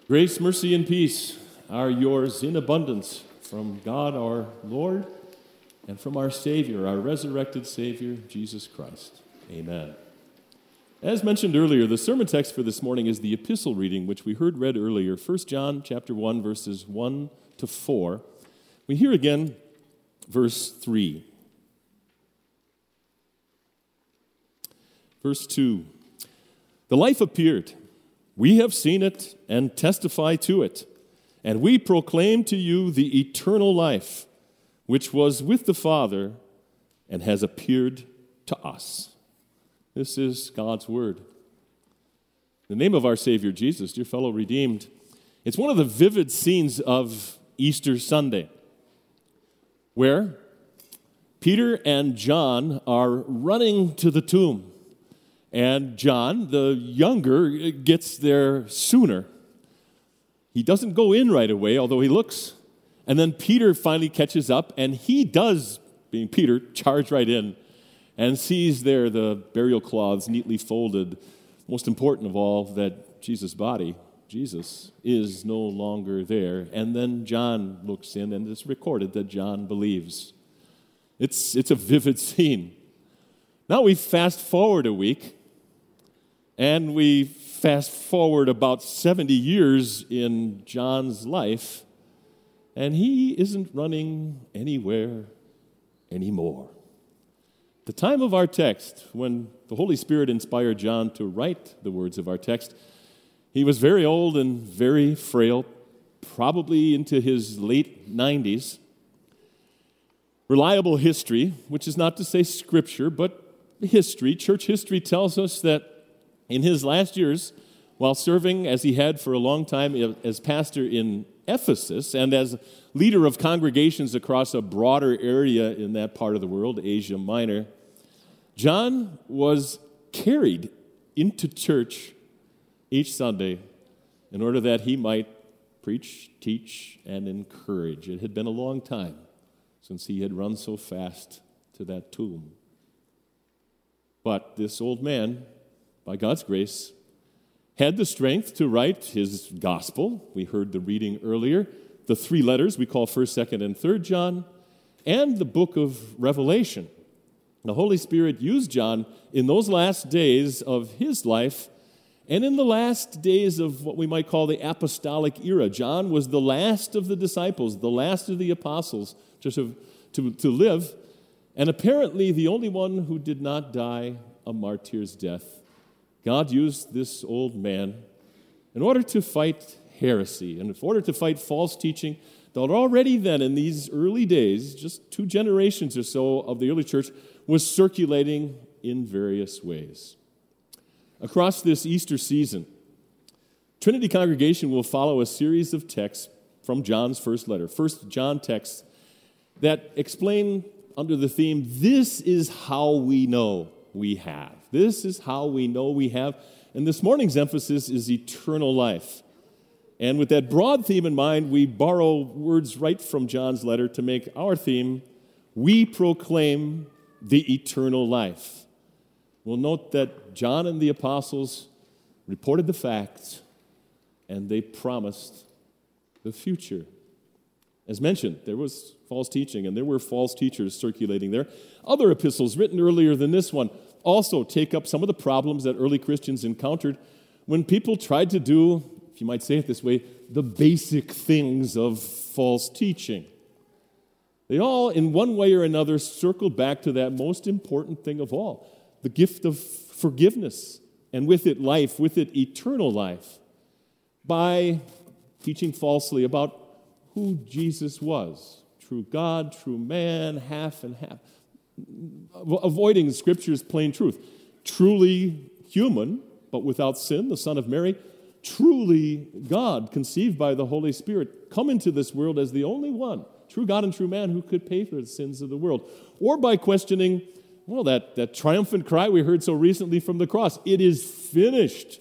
Grace, mercy, and peace are yours in abundance from God our Lord and from our Savior, our resurrected Savior, Jesus Christ. Amen. As mentioned earlier, the sermon text for this morning is the epistle reading, which we heard read earlier, 1 John chapter 1, verses 1 to 4. We hear again verse 3. Verse 2. The life appeared. We have seen it and testify to it, and we proclaim to you the eternal life, which was with the Father and has appeared to us. This is God's word. The name of our Savior Jesus, dear fellow redeemed, it's one of the vivid scenes of Easter Sunday, where Peter and John are running to the tomb. And John, the younger, gets there sooner. He doesn't go in right away, although he looks. And then Peter finally catches up, and he does, being Peter, charge right in and sees there the burial cloths neatly folded. Most important of all, that Jesus' body, Jesus, is no longer there. And then John looks in, and it's recorded that John believes. It's a vivid scene. Now we fast forward a week, and we fast forward about 70 years in John's life, and he isn't running anywhere anymore. The time of our text, when the Holy Spirit inspired John to write the words of our text, he was very old and very frail, probably into his late 90s. Reliable history, which is not to say scripture, but history, church history tells us that in his last years, while serving as he had for a long time as pastor in Ephesus and as leader of congregations across a broader area in that part of the world, Asia Minor, John was carried into church each Sunday in order that he might preach, teach, and encourage. It had been a long time since he had run so fast to that tomb. But this old man, by God's grace, had the strength to write his gospel. We heard the reading earlier, the three letters we call 1st, 2nd, and 3rd John, and the book of Revelation. The Holy Spirit used John in those last days of his life and in the last days of what we might call the apostolic era. John was the last of the disciples, the last of the apostles to live, and apparently the only one who did not die a martyr's death. God used this old man in order to fight heresy and in order to fight false teaching that already then in these early days, just 2 generations or so of the early church, was circulating in various ways. Across this Easter season, Trinity Congregation will follow a series of texts from John's first letter, 1 John texts that explain under the theme, this is how we know we have. This is how we know we have. And this morning's emphasis is eternal life. And with that broad theme in mind, we borrow words right from John's letter to make our theme, we proclaim the eternal life. We'll note that John and the apostles reported the facts, and they promised the future. As mentioned, there was false teaching, and there were false teachers circulating there. Other epistles written earlier than this one also take up some of the problems that early Christians encountered when people tried to do, if you might say it this way, the basic things of false teaching. They all, in one way or another, circle back to that most important thing of all, the gift of forgiveness, and with it life, with it eternal life, by teaching falsely about who Jesus was, true God, true man, half and half, avoiding Scripture's plain truth, truly human, but without sin, the Son of Mary, truly God, conceived by the Holy Spirit, come into this world as the only one, true God and true man, who could pay for the sins of the world. Or by questioning, well, that triumphant cry we heard so recently from the cross, it is finished.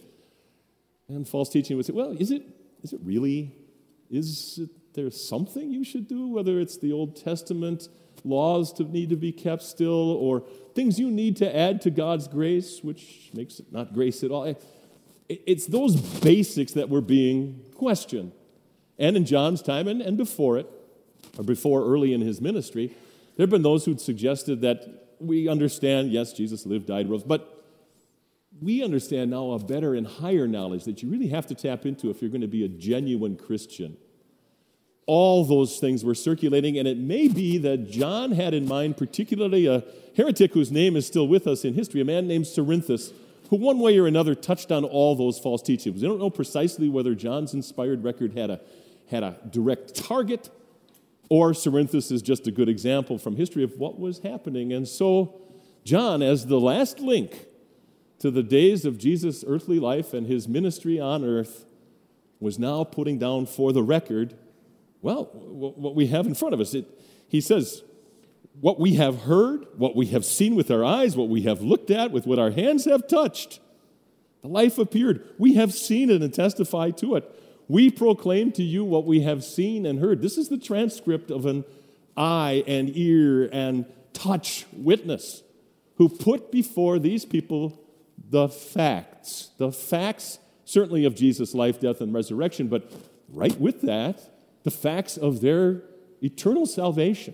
And false teaching would say, well, is it really? Is there something you should do, whether it's the Old Testament laws to need to be kept still, or things you need to add to God's grace, which makes it not grace at all. It's those basics that were being question. And in John's time and before it, or before early in his ministry, there have been those who'd suggested that we understand, yes, Jesus lived, died, rose, but we understand now a better and higher knowledge that you really have to tap into if you're going to be a genuine Christian. All those things were circulating, and it may be that John had in mind particularly a heretic whose name is still with us in history, a man named Cerinthus, who one way or another touched on all those false teachings. We don't know precisely whether John's inspired record had a direct target, or Cerinthus is just a good example from history of what was happening. And so John, as the last link to the days of Jesus' earthly life and his ministry on earth, was now putting down for the record, well, what we have in front of us. He says, what we have heard, what we have seen with our eyes, what we have looked at, with what our hands have touched, the life appeared. We have seen it and testified to it. We proclaim to you what we have seen and heard. This is the transcript of an eye and ear and touch witness who put before these people the facts certainly of Jesus' life, death, and resurrection, but right with that, the facts of their eternal salvation.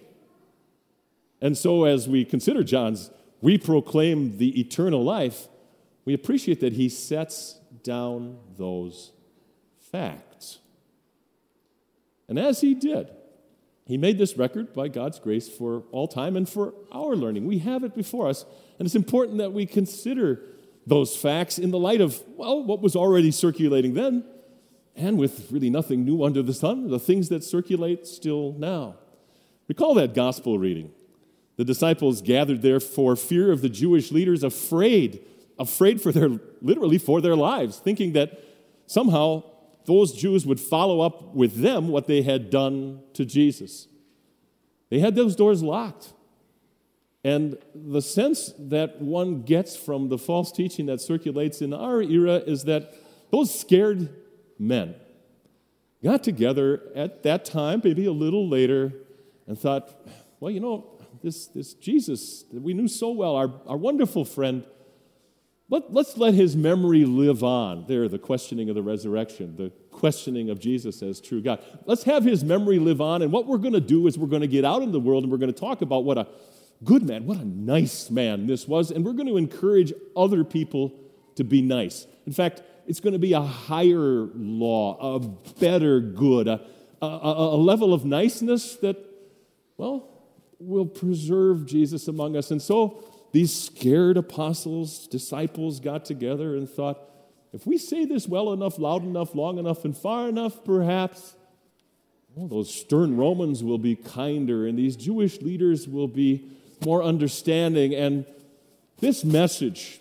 And so as we consider John's, we proclaim the eternal life, we appreciate that he sets down those facts. And as he did, he made this record by God's grace for all time and for our learning. We have it before us, and it's important that we consider those facts in the light of, well, what was already circulating then, and with really nothing new under the sun, the things that circulate still now. Recall that gospel reading. The disciples gathered there for fear of the Jewish leaders, afraid for their lives, thinking that somehow those Jews would follow up with them what they had done to Jesus. They had those doors locked. And the sense that one gets from the false teaching that circulates in our era is that those scared men got together at that time, maybe a little later, and thought, well, you know, this Jesus that we knew so well, our wonderful friend, let's let his memory live on. There, the questioning of the resurrection, the questioning of Jesus as true God. Let's have his memory live on, and what we're going to do is we're going to get out in the world and we're going to talk about what a good man, what a nice man this was, and we're going to encourage other people to be nice. In fact, it's going to be a higher law, a better good, a level of niceness that, well, will preserve Jesus among us. And so these scared apostles, disciples got together and thought, if we say this well enough, loud enough, long enough, and far enough, perhaps, well, those stern Romans will be kinder, and these Jewish leaders will be more understanding. And this message,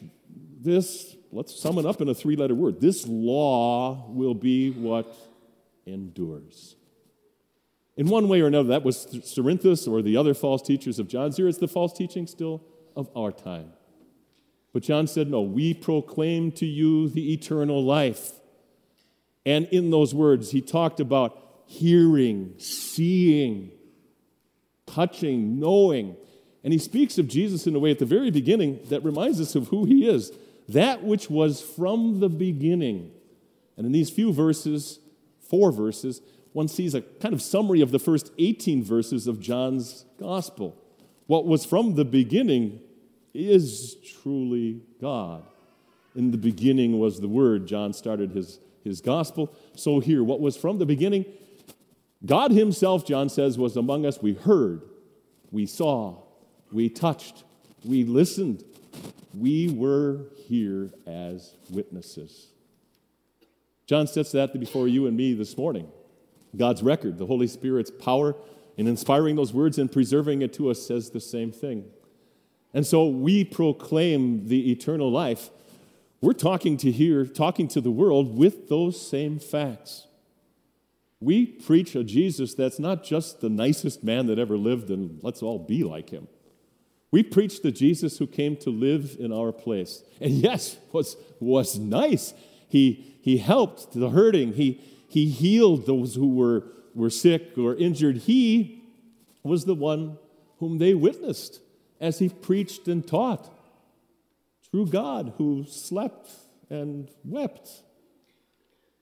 let's sum it up in a three-letter word. This law will be what endures. In one way or another, that was Cerinthus or the other false teachers of John's era. It's the false teaching still of our time. But John said, no, we proclaim to you the eternal life. And in those words, he talked about hearing, seeing, touching, knowing. And he speaks of Jesus in a way at the very beginning that reminds us of who he is. That which was from the beginning. And in these few verses, 4 verses, one sees a kind of summary of the first 18 verses of John's gospel. What was from the beginning is truly God. In the beginning was the Word. John started his gospel. So here, what was from the beginning, God himself, John says, was among us. We heard, we saw, we touched, we listened. We were here as witnesses. John sets that before you and me this morning. God's record, the Holy Spirit's power in inspiring those words and preserving it to us says the same thing. And so we proclaim the eternal life. We're talking to the world with those same facts. We preach a Jesus that's not just the nicest man that ever lived and let's all be like him. We preach the Jesus who came to live in our place. And yes, was nice. He helped the hurting. He healed those who were sick or injured. He was the one whom they witnessed as he preached and taught. True God who slept and wept.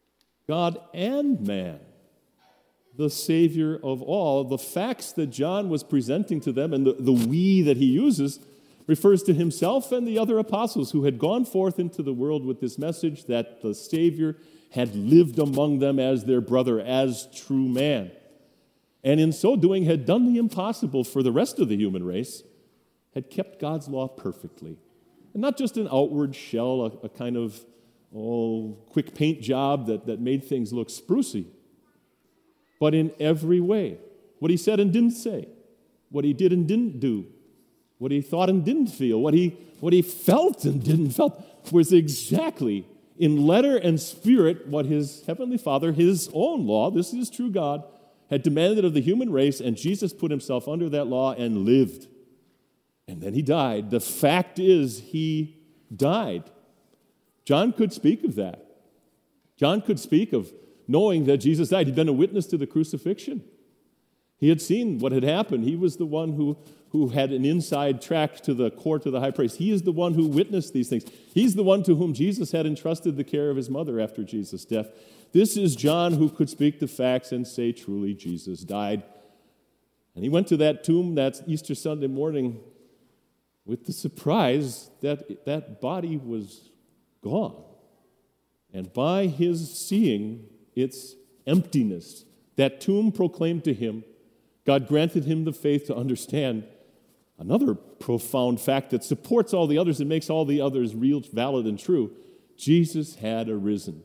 God and man, the Savior of all. The facts that John was presenting to them and the we that he uses refers to himself and the other apostles who had gone forth into the world with this message that the Savior had lived among them as their brother, as true man. And in so doing had done the impossible for the rest of the human race, had kept God's law perfectly. And not just an outward shell, a kind of quick paint job that made things look sprucey, but in every way. What he said and didn't say, what he did and didn't do, what he thought and didn't feel, what he felt and didn't felt, was exactly in letter and spirit what his heavenly Father, his own law, this is true God, had demanded of the human race, and Jesus put himself under that law and lived. And then he died. The fact is, he died. John could speak of that. John could speak of knowing that Jesus died. He'd been a witness to the crucifixion. He had seen what had happened. He was the one who had an inside track to the court of the high priest. He is the one who witnessed these things. He's the one to whom Jesus had entrusted the care of his mother after Jesus' death. This is John who could speak the facts and say, truly, Jesus died. And he went to that tomb that Easter Sunday morning with the surprise that that body was gone. And by his seeing its emptiness, that tomb proclaimed to him, God granted him the faith to understand another profound fact that supports all the others and makes all the others real, valid, and true. Jesus had arisen.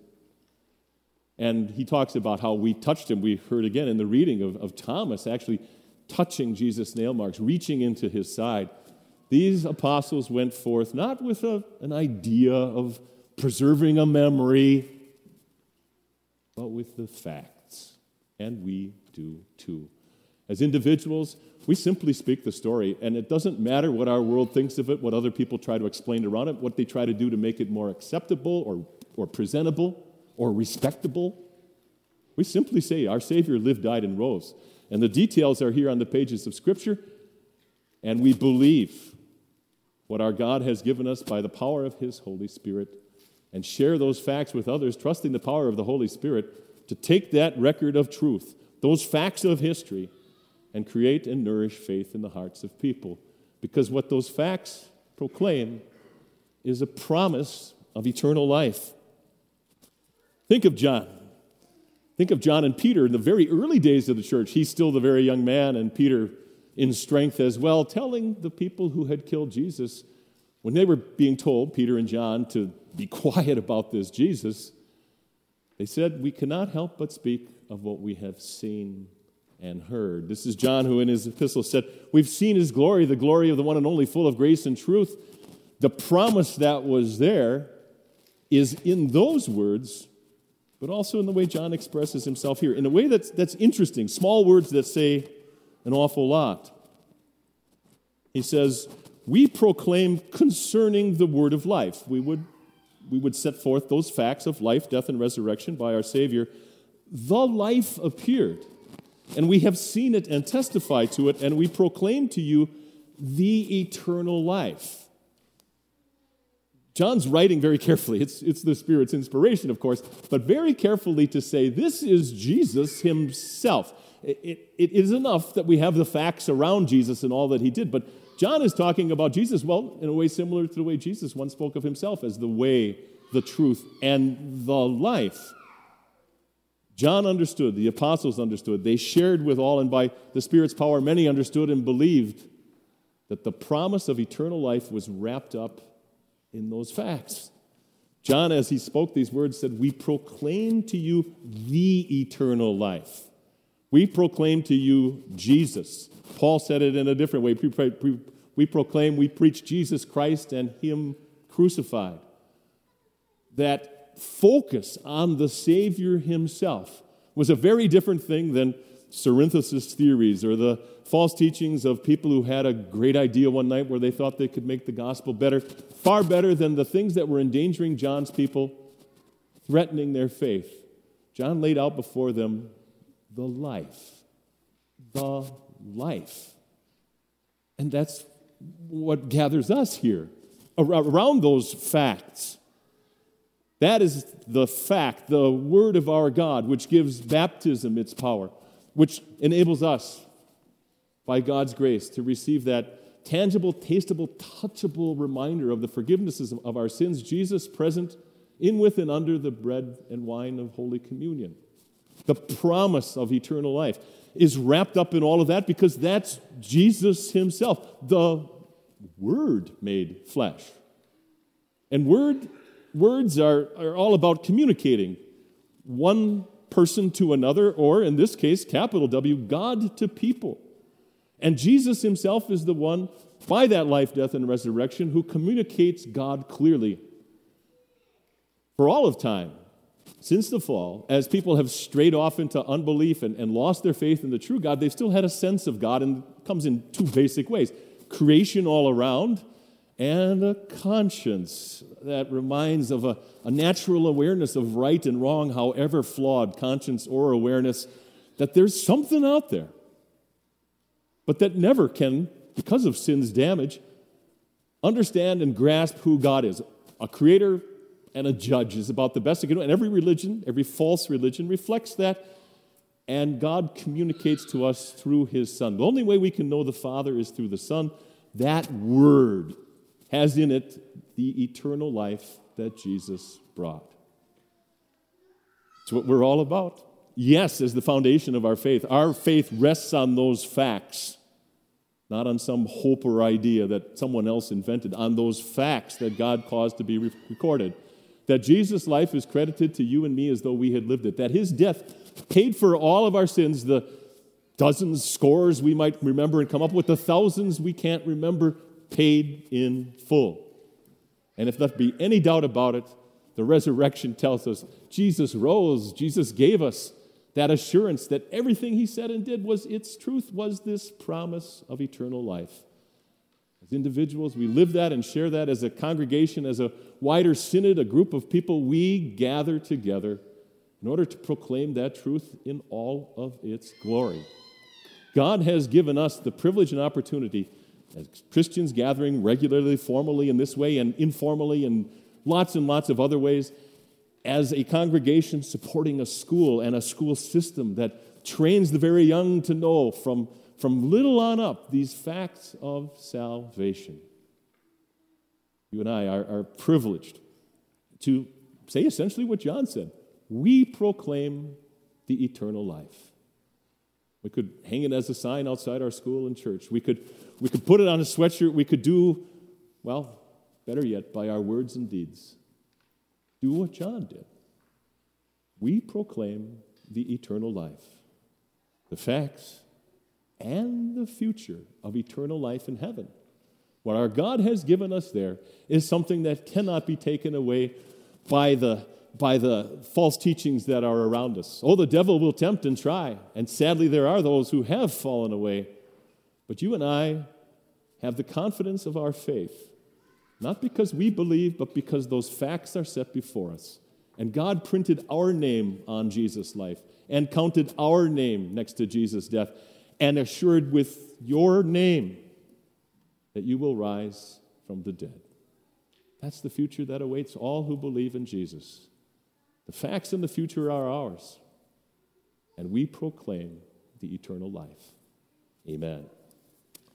And he talks about how we touched him. We heard again in the reading of Thomas actually touching Jesus' nail marks, reaching into his side. These apostles went forth not with an idea of preserving a memory, but with the facts. And we do too. As individuals, we simply speak the story, and it doesn't matter what our world thinks of it, what other people try to explain around it, what they try to do to make it more acceptable or presentable or respectable. We simply say our Savior lived, died, and rose. And the details are here on the pages of Scripture, and we believe what our God has given us by the power of His Holy Spirit and share those facts with others, trusting the power of the Holy Spirit to take that record of truth, those facts of history, and create and nourish faith in the hearts of people. Because what those facts proclaim is a promise of eternal life. Think of John. Think of John and Peter in the very early days of the church. He's still the very young man, and Peter in strength as well, telling the people who had killed Jesus, when they were being told, Peter and John, to be quiet about this Jesus, they said, we cannot help but speak of what we have seen and heard. This is John who in his epistle said, we've seen his glory, the glory of the one and only, full of grace and truth. The promise that was there is in those words, but also in the way John expresses himself here, in a way that's interesting, small words that say an awful lot. He says, we proclaim concerning the word of life. We would set forth those facts of life, death, and resurrection by our Savior. The life appeared, and we have seen it and testified to it, and we proclaim to you the eternal life. John's writing very carefully. It's the Spirit's inspiration, of course, but very carefully to say this is Jesus himself. It is enough that we have the facts around Jesus and all that he did, but John is talking about Jesus, well, in a way similar to the way Jesus once spoke of himself as the way, the truth, and the life. John understood, the apostles understood, they shared with all, and by the Spirit's power, many understood and believed that the promise of eternal life was wrapped up in those facts. John, as he spoke these words, said, we proclaim to you the eternal life. We proclaim to you Jesus. Paul said it in a different way. We proclaim, we preach Jesus Christ and him crucified. That focus on the Savior himself was a very different thing than Cerinthus' theories or the false teachings of people who had a great idea one night where they thought they could make the gospel better, far better than the things that were endangering John's people, threatening their faith. John laid out before them the life. The life. And that's what gathers us here, around those facts. That is the fact, the Word of our God, which gives baptism its power, which enables us, by God's grace, to receive that tangible, tasteable, touchable reminder of the forgiveness of our sins, Jesus present in, with, and under the bread and wine of Holy Communion. The promise of eternal life is wrapped up in all of that because that's Jesus himself, the Word made flesh. And words are all about communicating one person to another, or in this case, capital W, God to people. And Jesus himself is the one, by that life, death, and resurrection, who communicates God clearly. For all of time, since the fall, as people have strayed off into unbelief and lost their faith in the true God, they've still had a sense of God, and it comes in two basic ways. Creation all around, and a conscience that reminds of a natural awareness of right and wrong, however flawed conscience or awareness, that there's something out there, but that never can, because of sin's damage, understand and grasp who God is. A creator and a judge is about the best it can do, and every religion, every false religion reflects that, and God communicates to us through his Son. The only way we can know the Father is through the Son. That Word has in it the eternal life that Jesus brought. It's what we're all about. Yes, as the foundation of our faith rests on those facts, not on some hope or idea that someone else invented, on those facts that God caused to be recorded. That Jesus' life is credited to you and me as though we had lived it. That his death paid for all of our sins, the dozens, scores we might remember and come up with, the thousands we can't remember, paid in full. And if there be any doubt about it, the resurrection tells us Jesus rose. Jesus gave us that assurance that everything he said and did was its truth, was this promise of eternal life. As individuals, we live that and share that. As a congregation, as a wider synod, a group of people, we gather together in order to proclaim that truth in all of its glory. God has given us the privilege and opportunity as Christians gathering regularly, formally in this way, and informally in lots and lots of other ways, as a congregation supporting a school and a school system that trains the very young to know from little on up these facts of salvation. You and I are privileged to say essentially what John said. We proclaim the eternal life. We could hang it as a sign outside our school and church. We could put it on a sweatshirt. We could do, well, better yet, by our words and deeds. Do what John did. We proclaim the eternal life, the facts, and the future of eternal life in heaven. What our God has given us there is something that cannot be taken away by the false teachings that are around us. Oh, the devil will tempt and try, and sadly there are those who have fallen away. But you and I have the confidence of our faith, not because we believe, but because those facts are set before us. And God printed our name on Jesus' life and counted our name next to Jesus' death and assured with your name that you will rise from the dead. That's the future that awaits all who believe in Jesus. The facts in the future are ours, and we proclaim the eternal life. Amen.